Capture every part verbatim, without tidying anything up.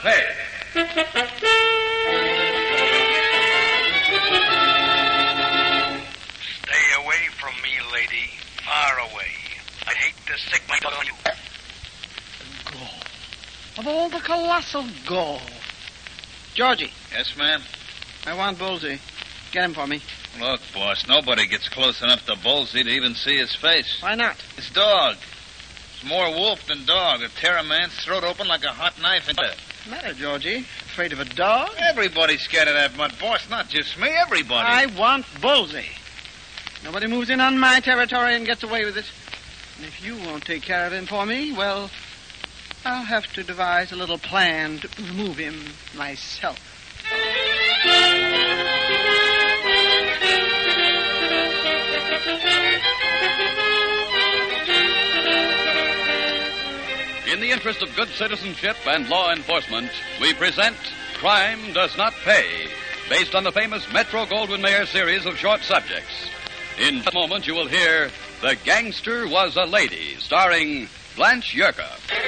pay. Stay away from me, lady. Far away. I hate to sick my dog on you. Gall. Of all the colossal gall. Georgie, Yes, ma'am? I want Bullseye. Get him for me. Look, boss, nobody gets close enough to Bullseye to even see his face. Why not? It's dog. It's more wolf than dog. It'll tear a man's throat open like a hot knife. And What's the matter, Georgie? Afraid of a dog? everybody's scared of that mud, boss. Not just me. Everybody. I want Bullseye. Nobody moves in on my territory and gets away with it. And if you won't take care of him for me, well, I'll have to devise a little plan to remove him myself. In the interest of good citizenship and law enforcement, we present Crime Does Not Pay, based on the famous Metro-Goldwyn-Mayer series of short subjects. In a moment, you will hear The Gangster Was a Lady, starring Blanche Yerka.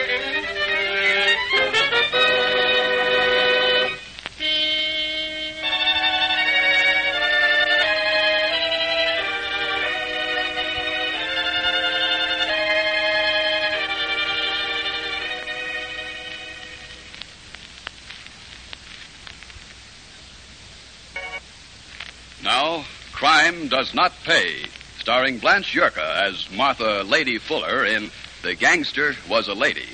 Now, Crime Does Not Pay, starring Blanche Yerka as Martha Lady Fuller in The Gangster Was a Lady.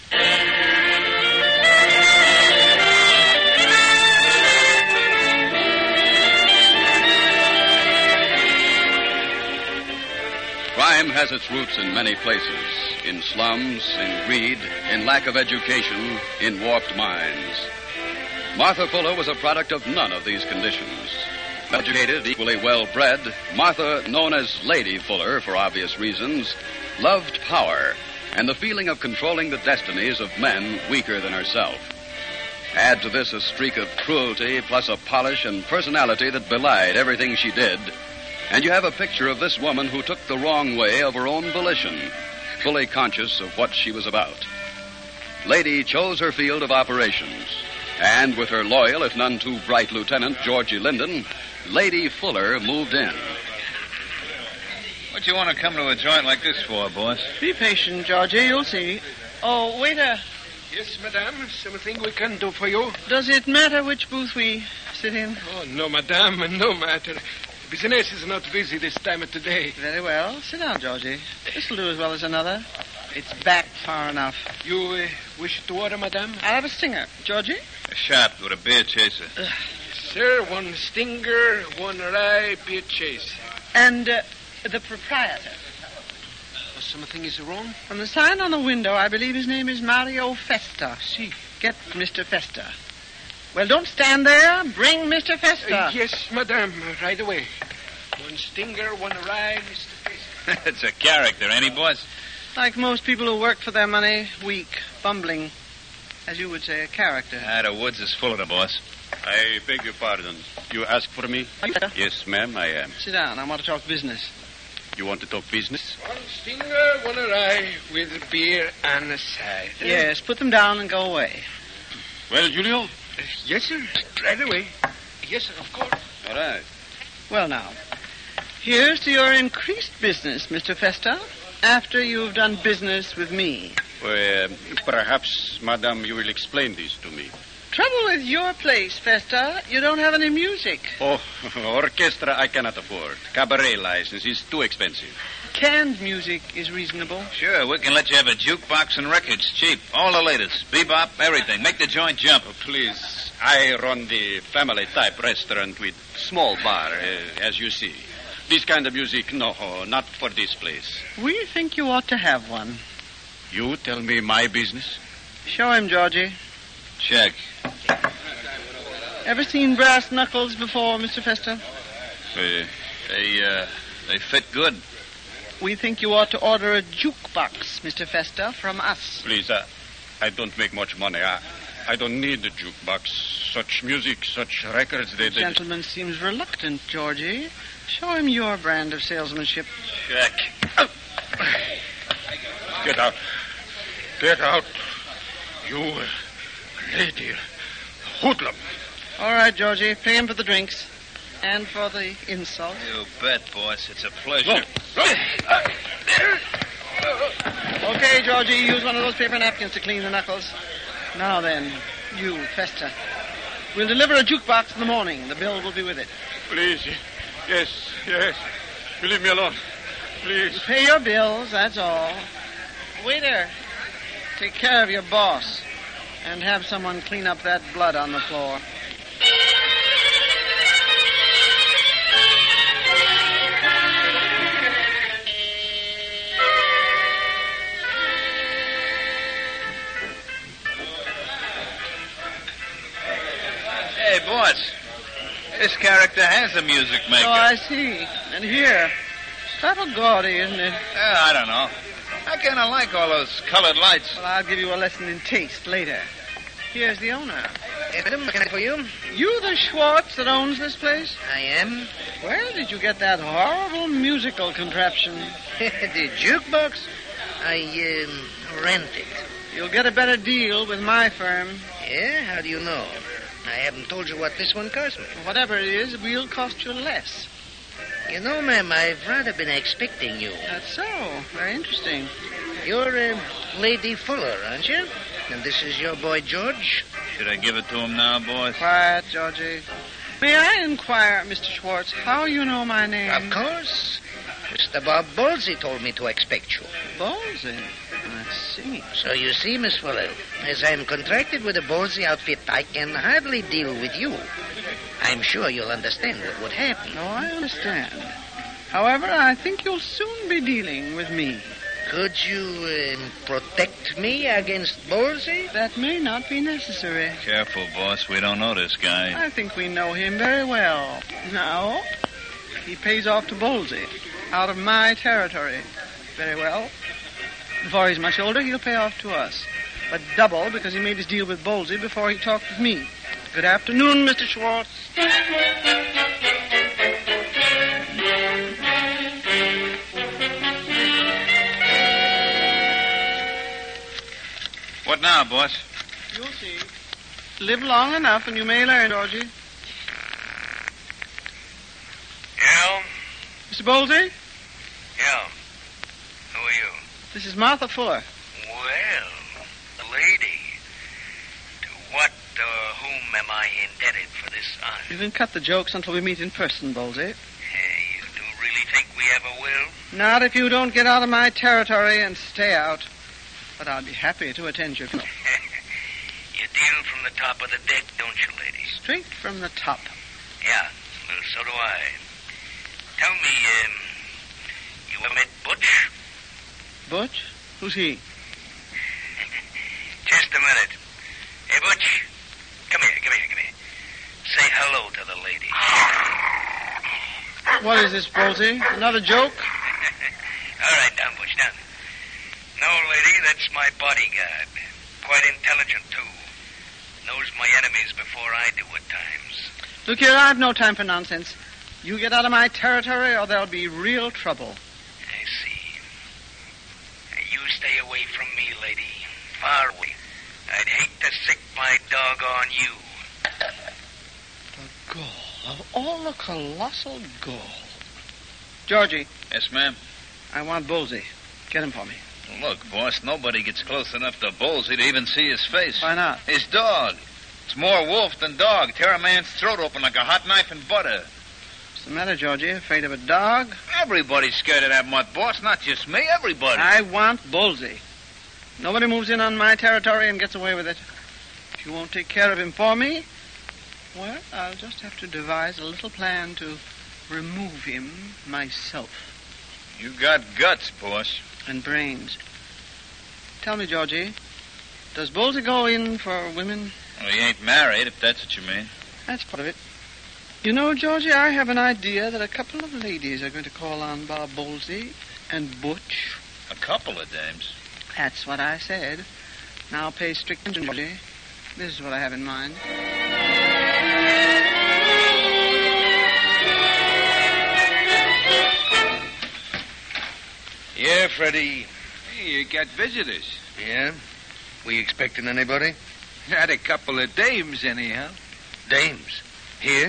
Crime has its roots in many places, in slums, in greed, in lack of education, in warped minds. Martha Fuller was a product of none of these conditions. Educated, equally well-bred, Martha, known as Lady Fuller for obvious reasons, loved power and the feeling of controlling the destinies of men weaker than herself. Add to this a streak of cruelty plus a polish and personality that belied everything she did, and you have a picture of this woman who took the wrong way of her own volition, fully conscious of what she was about. Lady chose her field of operations, and with her loyal, if none too bright lieutenant, Georgie Linden, Lady Fuller moved in. What you want to come to a joint like this for, boss? Be patient, Georgie. You'll see. Oh, waiter, Yes, madame. Something we can do for you? does it matter which booth we sit in? Oh, no, madame. No matter. Business is not busy this time of the day. Very well. Sit down, Georgie. This'll do as well as another. It's back far enough. You uh, wish to order, madame? I'll have a stinger. Georgie? A shot with a beer chaser. Sir, one stinger, one rye, beer chase. And uh, the proprietor. Oh, something is wrong? From the sign on the window, I believe his name is Mario Festa. See. Get Mister Festa. Well, don't stand there. Bring Mister Festa. Uh, yes, madame. Uh, right away. One stinger, one rye, Mister Festa. It's a character, ain't he, boss? Like most people who work for their money, weak, bumbling. As you would say, a character. Ah, the woods is full of the boss. I beg your pardon. You ask for me? Yes, ma'am, I am. Sit down. I want to talk business. You want to talk business? One stinger, one rye, with beer and a side. Yes, put them down and go away. Well, Julio? Uh, yes, sir. Right away. Yes, sir, of course. All right. Well, now, here's to your increased business, Mister Festa, after you've done business with me. Well, perhaps, madam, you will explain this to me. Trouble with your place, Festa, you don't have any music. Oh, orchestra I cannot afford. Cabaret license is too expensive. Canned music is reasonable. Sure, we can let you have a jukebox and records, cheap. All the latest. Bebop, everything. Make the joint jump. Oh, please, I run the family-type restaurant with small bar, uh, as you see. This kind of music, no, not for this place. We think you ought to have one. You tell me my business? Show him, Georgie. Check. Ever seen brass knuckles before, Mister Festa? Uh, they, uh, they fit good. We think you ought to order a jukebox, Mister Festa, from us. Please, uh, I don't make much money. I, I don't need a jukebox. Such music, such records, they... The they... gentleman seems reluctant, Georgie. Show him your brand of salesmanship. Check. Oh. Get out. Get out. You... lady. Hoodlum. All right, Georgie. Pay him for the drinks. And for the insult. You bet, boss. It's a pleasure. Okay, Georgie, use one of those paper napkins to clean the knuckles. Now then, you, Fester. We'll deliver a jukebox in the morning. The bill will be with it. Please. Yes, yes. You leave me alone. Please. You pay your bills, that's all. Waiter, take care of your boss. And have someone clean up that blood on the floor. Hey, boss. This character has a music maker. Oh, I see. And here, it's a little gaudy, isn't it? Uh, I don't know. I kind of like all those colored lights. Well, I'll give you a lesson in taste later. Here's the owner. Yes, madam, what can I do for you? You the Schwartz that owns this place? I am. Where did you get that horrible musical contraption? The jukebox? I, um, rent it. You'll get a better deal with my firm. Yeah? How do you know? I haven't told you what this one cost me. Whatever it is, we'll cost you less. You know, ma'am, I've rather been expecting you. That's so. Very interesting. You're uh, Lady Fuller, aren't you? And this is your boy George? Should I give it to him now, boss? Quiet, Georgie. May I inquire, Mister Schwartz, how you know my name? Of course. Mister Bob Bolsey told me to expect you. Bolsey? I see. So you see, Miss Fuller, as I'm contracted with the Bolsey outfit, I can hardly deal with you. I'm sure you'll understand what would happen. Oh, I understand. However, I think you'll soon be dealing with me. Could you um, protect me against Bolsey? That may not be necessary. Careful, boss. We don't know this guy. I think we know him very well. Now, he pays off to Bolsey out of my territory. Very well. Before he's much older, he'll pay off to us. But double because he made his deal with Bolsey before he talked with me. Good afternoon, Mister Schwartz. What now, boss? You'll see. Live long enough and you may learn, Georgie. Yeah? Mister Bolsey, Yeah. Who are you? this is Martha Fuller. Well, the lady. To what or whom am I indebted for this honor? You can cut the jokes until we meet in person, Bolsey. Hey, you do really think we have a will? Not if you don't get out of my territory and stay out. But I'll be happy to attend your call. You deal from the top of the deck, don't you, lady? Straight from the top. Yeah, well, so do I. Tell me, um, you ever met Butch? Butch? Who's he? Just a minute. Hey, Butch, come here, come here, come here. Say hello to the lady. What is this, Bolsey? Another joke? All right, down, Butch, down. No, lady, that's my bodyguard. Quite intelligent, too. Knows my enemies before I do at times. Look here, I've no time for nonsense. You get out of my territory or there'll be real trouble. I see. You stay away from me, lady. Far away. I'd hate to sick my dog on you. The gall of all the colossal gall. Georgie, Yes, ma'am. I want Bolsey. Get him for me. Look, boss, nobody gets close enough to Bolsey to even see his face. Why not? His dog. It's more wolf than dog. Tear a man's throat open like a hot knife in butter. What's the matter, Georgie? Afraid of a dog? Everybody's scared of that mutt, boss. Not just me. Everybody. I want Bolsey. Nobody moves in on my territory and gets away with it. If you won't take care of him for me, well, I'll just have to devise a little plan to remove him myself. You got guts, boss. And brains. Tell me, Georgie, does Bolsey go in for women? Well, he ain't married, if that's what you mean. That's part of it. You know, Georgie, I have an idea that a couple of ladies are going to call on Bob Bolsey and Butch. A couple of dames. That's what I said. Now pay strict attention, Georgie. This is what I have in mind. Yeah, Freddie. Hey, you got visitors. Yeah? We expecting anybody? Not a couple of dames, anyhow. Dames? Here?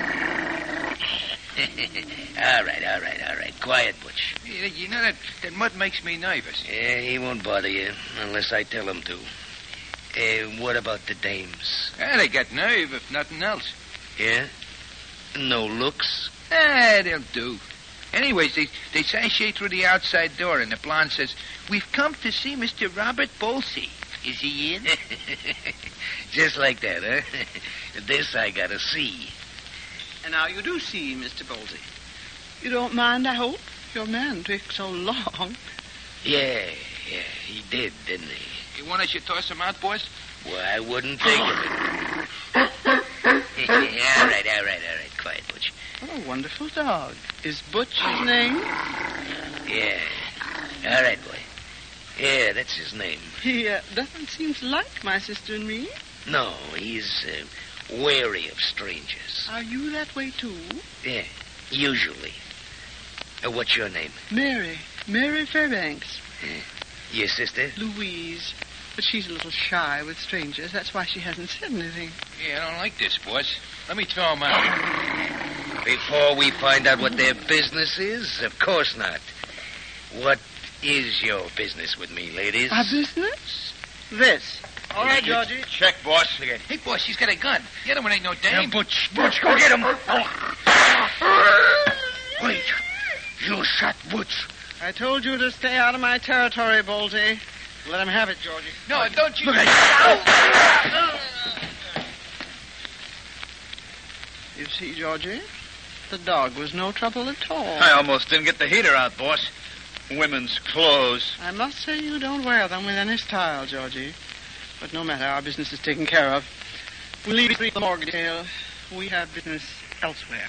all right, all right, all right. Quiet, Butch. You, you know, that, that mud makes me nervous. Yeah, he won't bother you unless I tell him to. Uh, what about the dames? Ah, they got nerve, if nothing else. Yeah? No looks? Ah, they'll do. Anyways, they, they sashay through the outside door, and the blonde says, "We've come to see Mister Robert Bolsey. Is he in?" Just like that, huh? This I gotta see. And now you do see, Mister Bolsey. You don't mind, I hope? Your man took so long. Yeah, yeah, he did, didn't he? You want us to toss him out, boys? Well, I wouldn't think of it. all right, all right, all right. Quiet, Butch. What a wonderful dog. Is Butch his name? Yeah. All right, boy. Yeah, that's his name. He uh, doesn't seem to like my sister and me. No, he's uh, wary of strangers. Are you that way, too? Yeah, usually. Uh, what's your name? Mary. Mary Fairbanks. Uh, your sister? Louise. But she's a little shy with strangers. That's why she hasn't said anything. Yeah, I don't like this, boys. Let me throw him out. Before we find out what their business is? Of course not. What is your business with me, ladies? Our business? This. All right, Georgie. Check, boss. Hey, boss, he's got a gun. The other one ain't no dame. Now, Butch, Butch, go get him. Wait. You shot Butch. I told you to stay out of my territory, Bolsey. Let him have it, Georgie. No, don't you... Look at You see, Georgie, the dog was no trouble at all. I almost didn't get the heater out, boss. Women's clothes. I must say you don't wear them with any style, Georgie. But no matter, our business is taken care of. We'll leave the morgue detail. We have business elsewhere.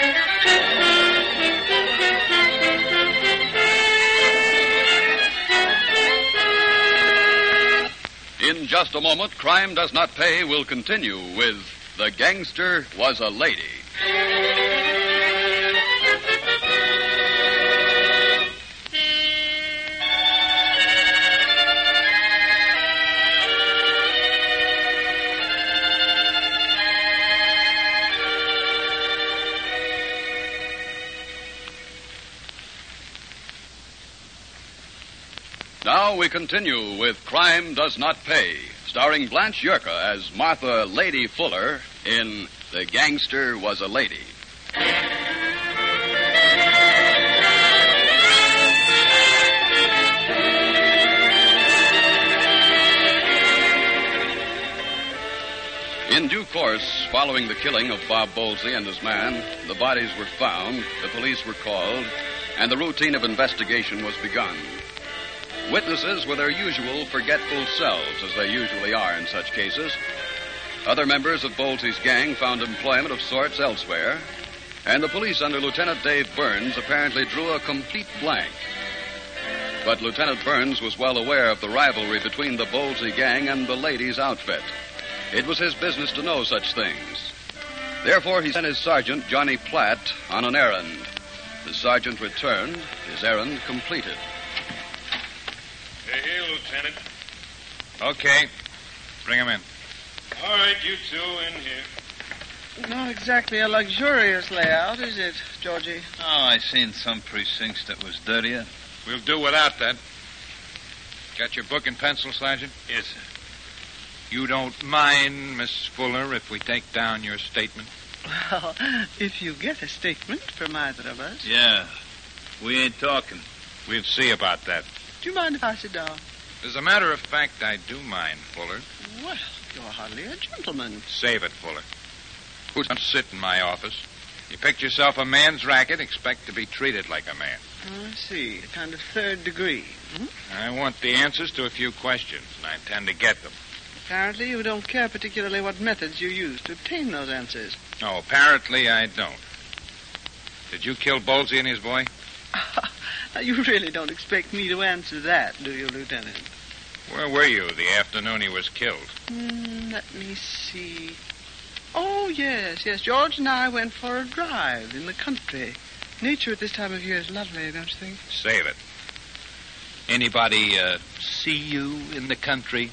In just a moment, Crime Does Not Pay will continue with The Gangster Was a Lady. Now we continue with Crime Does Not Pay, starring Blanche Yerka as Martha Lady Fuller in The Gangster Was a Lady. In due course, following the killing of Bob Bolsey and his man, the bodies were found, the police were called, and the routine of investigation was begun. Witnesses were their usual forgetful selves, as they usually are in such cases. Other members of Bolsey's gang found employment of sorts elsewhere, and the police under Lieutenant Dave Burns apparently drew a complete blank. But Lieutenant Burns was well aware of the rivalry between the Bolsey gang and the ladies' outfit. It was his business to know such things. Therefore, he sent his sergeant, Johnny Platt, on an errand. The sergeant returned, his errand completed. Hey, here, Lieutenant. Okay. Bring him in. All right, you two in here. Not exactly a luxurious layout, is it, Georgie? Oh, I seen some precincts that was dirtier. We'll do without that. Got your book and pencil, Sergeant? Yes, sir. You don't mind, Miss Fuller, if we take down your statement? Well, if you get a statement from either of us. Yeah. We ain't talking. We'll see about that. Do you mind if I sit down? As a matter of fact, I do mind, Fuller. Well, you're hardly a gentleman. Save it, Fuller. Who's going to sit in my office? You picked yourself a man's racket, expect to be treated like a man. I see. A kind of third degree. Hmm? I want the answers to a few questions, and I intend to get them. Apparently, you don't care particularly what methods you use to obtain those answers. No, apparently I don't. Did you kill Bolsey and his boy? You really don't expect me to answer that, do you, Lieutenant? Where were you the afternoon he was killed? Mm, let me see. Oh, yes, yes. George and I went for a drive in the country. Nature at this time of year is lovely, don't you think? Save it. Anybody uh, see you in the country?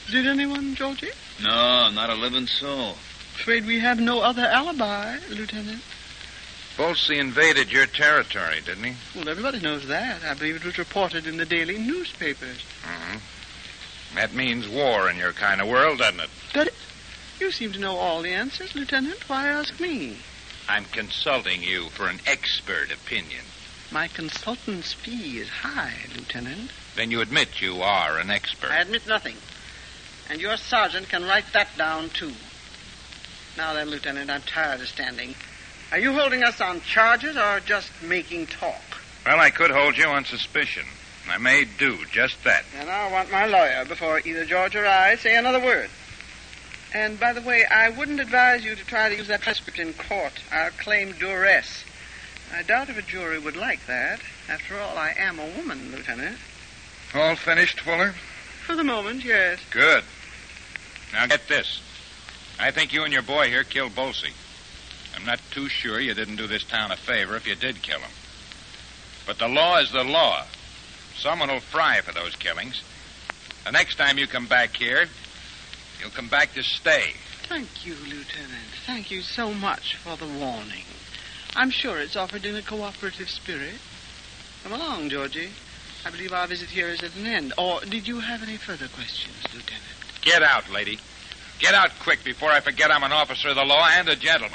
Did anyone, Georgie? No, not a living soul. Afraid we have no other alibi, Lieutenant. Bolsey invaded your territory, didn't he? Well, everybody knows that. I believe it was reported in the daily newspapers. Mm-hmm. That means war in your kind of world, doesn't it? But you seem to know all the answers, Lieutenant. Why ask me? I'm consulting you for an expert opinion. My consultant's fee is high, Lieutenant. Then you admit you are an expert. I admit nothing. And your sergeant can write that down, too. Now then, Lieutenant, I'm tired of standing. Are you holding us on charges or just making talk? Well, I could hold you on suspicion. I may do just that. Then I'll want my lawyer before either George or I say another word. And, by the way, I wouldn't advise you to try to use that transcript in court. I'll claim duress. I doubt if a jury would like that. After all, I am a woman, Lieutenant. All finished, Fuller? For the moment, yes. Good. Now get this. I think you and your boy here killed Bolsey. I'm not too sure you didn't do this town a favor if you did kill him. But the law is the law. Someone will fry for those killings. The next time you come back here, you'll come back to stay. Thank you, Lieutenant. Thank you so much for the warning. I'm sure it's offered in a cooperative spirit. Come along, Georgie. I believe our visit here is at an end. Or did you have any further questions, Lieutenant? Get out, lady. Get out quick before I forget I'm an officer of the law and a gentleman.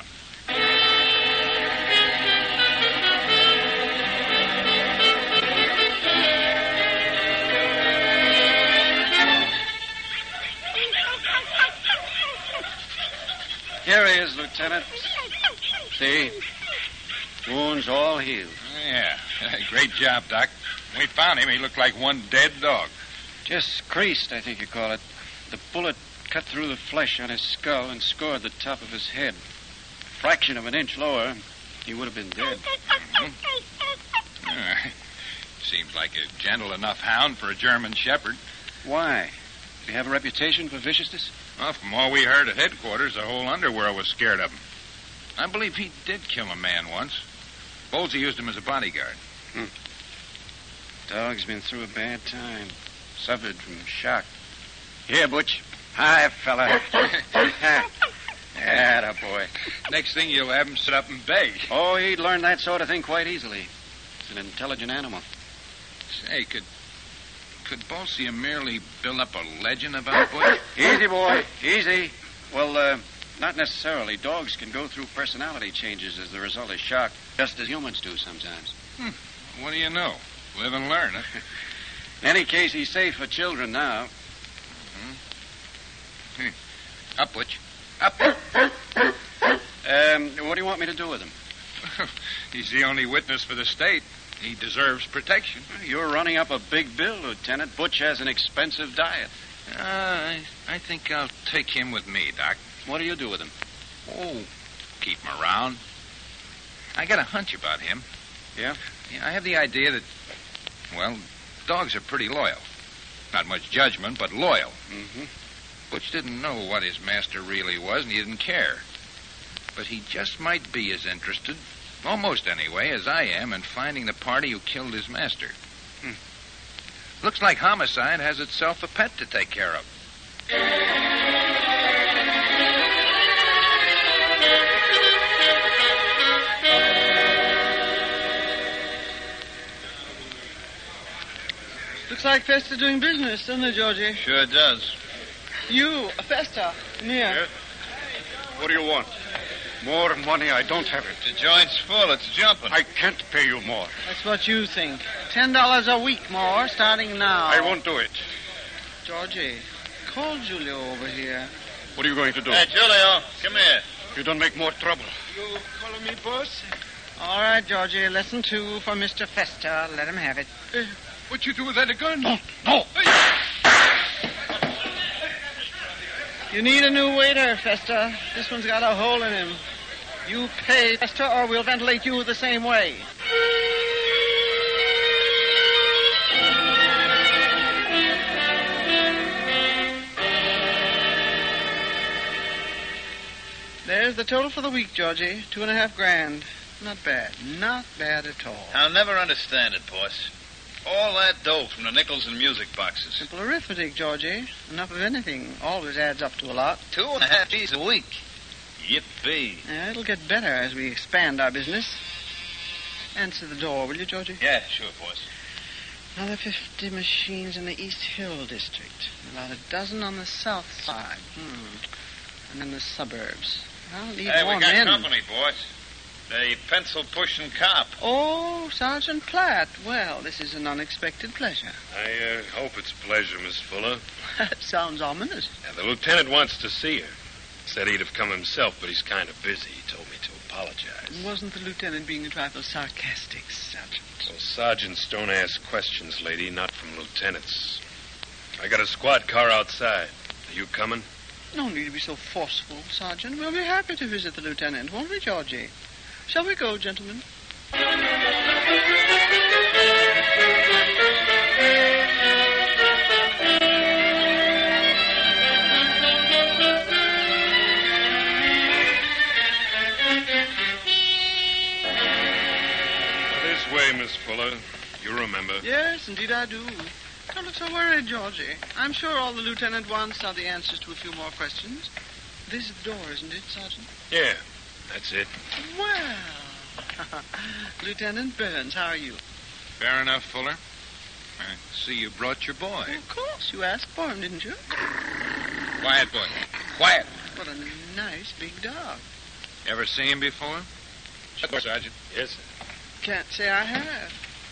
Here he is, Lieutenant. See? Wounds all healed. Yeah. Great job, Doc. When we found him, he looked like one dead dog. Just creased, I think you call it. The bullet cut through the flesh on his skull and scored the top of his head. A fraction of an inch lower, he would have been dead. Mm-hmm. Uh, seems like a gentle enough hound for a German shepherd. Why? Did he have a reputation for viciousness? Well, from all we heard at headquarters, the whole underworld was scared of him. I believe he did kill a man once. Bolsey used him as a bodyguard. Hmm. Dog's been through a bad time. Suffered from shock. Here, Butch. Hi, fella. Atta boy. Next thing you'll have him sit up and beg. Oh, he'd learn that sort of thing quite easily. It's an intelligent animal. Say, could could Bolsey merely build up a legend about Butch? Easy, boy. Easy. Well, uh, not necessarily. Dogs can go through personality changes as the result of shock, just as humans do sometimes. Hmm. What do you know? Live and learn, huh? In any case, he's safe for children now. Mm-hmm. Hmm. Up, Butch. Up. um, what do you want me to do with him? He's the only witness for the state. He deserves protection. You're running up a big bill, Lieutenant. Butch has an expensive diet. Uh, I, I think I'll take him with me, Doc. What do you do with him? Oh, keep him around. I got a hunch about him. Yeah? Yeah, I have the idea that, well, dogs are pretty loyal. Not much judgment, but loyal. Mm-hmm. Butch didn't know what his master really was, and he didn't care. But he just might be as interested, almost anyway, as I am in finding the party who killed his master. Hmm. Looks like homicide has itself a pet to take care of. Looks like Festa doing business, doesn't it, Georgie? Sure does. You, Festa, come here. Yes? What do you want? More money? I don't have it. The joint's full. It's jumping. I can't pay you more. That's what you think. Ten dollars a week more, starting now. I won't do it. Georgie, call Julio over here. What are you going to do? Hey, Julio, come here. You don't make more trouble. You calling me boss? All right, Georgie, lesson two for Mister Festa. Let him have it. Uh, what you do with that gun? No, no. You need a new waiter, Festa. This one's got a hole in him. You pay, Festa, or we'll ventilate you the same way. There's the total for the week, Georgie. Two and a half grand. Not bad. Not bad at all. I'll never understand it, boss. All that dough from the nickels and music boxes. Simple arithmetic, Georgie. Enough of anything always adds up to a lot. Two and a half G's a week. Yippee. Yeah, it'll get better as we expand our business. Answer the door, will you, Georgie? Yeah, sure, boss. Another fifty machines in the East Hill district. About a dozen on the south side. Hmm. And in the suburbs. I'll need Hey, more we got men. company, boss. The pencil-pushing cop. Oh, Sergeant Platt. Well, this is an unexpected pleasure. I uh, hope it's a pleasure, Miss Fuller. That sounds ominous. Yeah, the lieutenant wants to see her. Said he'd have come himself, but he's kind of busy. He told me to apologize. Wasn't the lieutenant being a trifle sarcastic, Sergeant? Well, sergeants don't ask questions, lady, not from lieutenants. I got a squad car outside. Are you coming? No need to be so forceful, Sergeant. We'll be happy to visit the lieutenant, won't we, Georgie? Shall we go, gentlemen? This way, Miss Fuller. You remember. Yes, indeed I do. Don't look so worried, Georgie. I'm sure all the lieutenant wants are the answers to a few more questions. This is the door, isn't it, Sergeant? Yeah, that's it. Well, Lieutenant Burns, how are you? Fair enough, Fuller. I see you brought your boy. Well, of course, you asked for him, didn't you? Quiet, boy. Quiet. What a nice big dog. Ever see him before? Shut the door, Sergeant. Yes, sir. Can't say I have.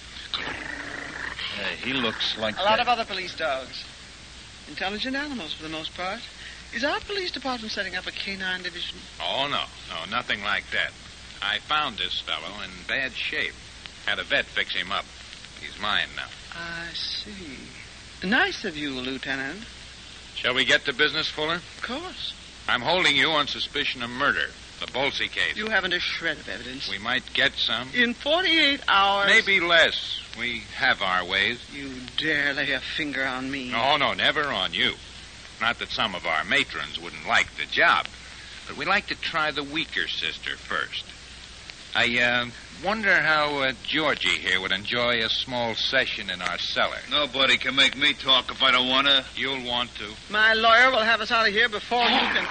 Hey, he looks like A lot of other police dogs. Intelligent animals, for the most part. Is our police department setting up a canine division? Oh, no. No, nothing like that. I found this fellow in bad shape. Had a vet fix him up. He's mine now. I see. Nice of you, Lieutenant. Shall we get to business, Fuller? Of course. I'm holding you on suspicion of murder. The Bolsey case. You haven't a shred of evidence. We might get some. In forty-eight hours... Maybe less. We have our ways. You dare lay a finger on me? No, no, never on you. Not that some of our matrons wouldn't like the job, but we like to try the weaker sister first. I, uh, wonder how uh, Georgie here would enjoy a small session in our cellar. Nobody can make me talk if I don't want to. You'll want to. My lawyer will have us out of here before you can...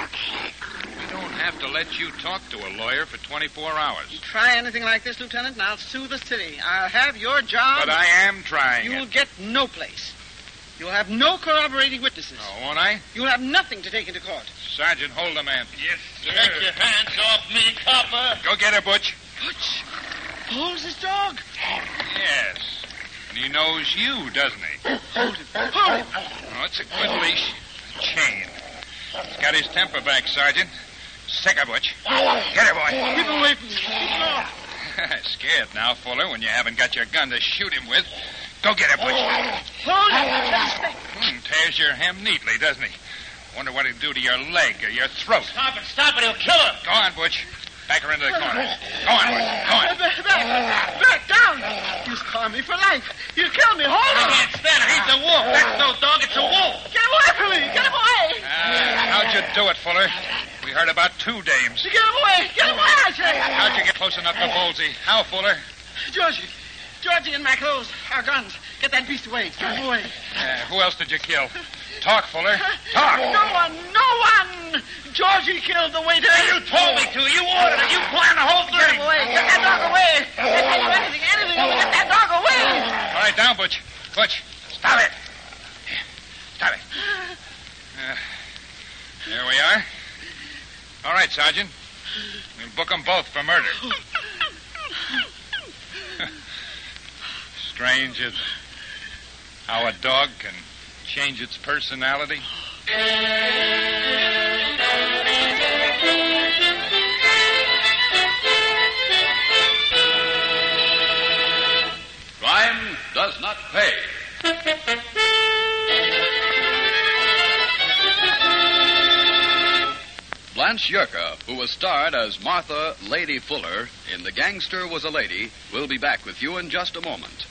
We don't have to let you talk to a lawyer for twenty-four hours. You try anything like this, Lieutenant, and I'll sue the city. I'll have your job... But I am trying You'll it. get no place. You'll have no corroborating witnesses. Oh, won't I? You'll have nothing to take into court. Sergeant, hold the man. Yes, sir. Take your hands off me, copper. Go get her, Butch. Butch, Paul's his dog. Yes. And he knows you, doesn't he? Hold him. Hold him. Oh, it's a good leash. A chain. He's got his temper back, Sergeant. Stick her, Butch. Get her, boy. Keep him away from me. Keep him off. Scared now, Fuller, when you haven't got your gun to shoot him with. Go get her, Butch. Hold him. Hmm, tears your hem neatly, doesn't he? Wonder what he'll do to your leg or your throat. Stop it, stop it, he'll kill her. Go on, Butch. Back her into the corner. Go on, Butch. Go on. Back, back, back down. You scar me for life. You kill me. Hold I him. can't stand it. He's a wolf. That's no dog, it's a wolf. Get away from me. Get him away. Ah, how'd you do it, Fuller? We heard about two dames. Get him away. Get him away, I say. How'd you get close enough to Bolsey? How, Fuller? Georgie. Georgie and my clothes. Our guns. Get that beast away. Get him away. Uh, who else did you kill? Talk, Fuller. Talk. No one. No one. Georgie killed the waiter. You told me to. You ordered it. You planned the whole Get thing. him away. Get that dog away. Get that anything, anything. Get that dog away. All right, down, Butch. Butch, stop it. Stop it. Uh, there we are. All right, Sergeant. We'll book them both for murder. Strange is how a dog can change its personality. Crime does not pay. Blanche Yerka, who was starred as Martha Lady Fuller in The Gangster Was a Lady, will be back with you in just a moment.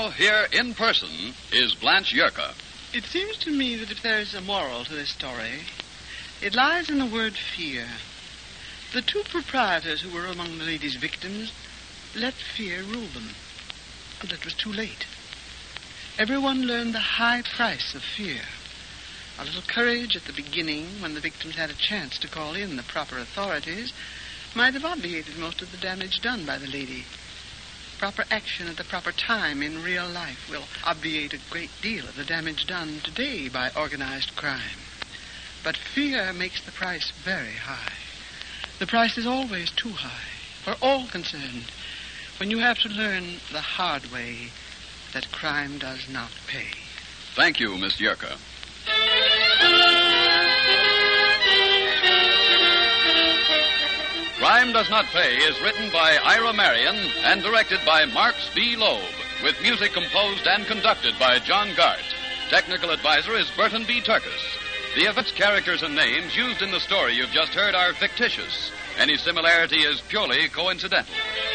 now, here in person, is Blanche Yerka. It seems to me that if there is a moral to this story, it lies in the word fear. The two proprietors who were among the lady's victims let fear rule them. But it was too late. Everyone learned the high price of fear. A little courage at the beginning, when the victims had a chance to call in the proper authorities, might have obviated most of the damage done by the lady. Proper action at the proper time in real life will obviate a great deal of the damage done today by organized crime. But fear makes the price very high. The price is always too high for all concerned when you have to learn the hard way that crime does not pay. Thank you, Miss Yerka. Crime Does Not Pay is written by Ira Marion and directed by Marks B. Loeb, with music composed and conducted by John Gart. Technical advisor is Burton B. Turkis. The events, characters, and names used in the story you've just heard are fictitious. Any similarity is purely coincidental.